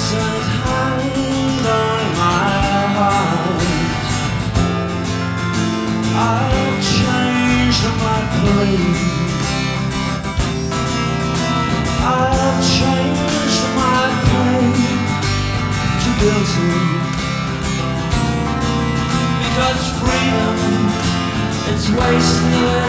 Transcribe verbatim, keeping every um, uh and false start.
said, hand on my heart, I've changed my plea. I've changed my pain to guilty, because freedom, it's wasted.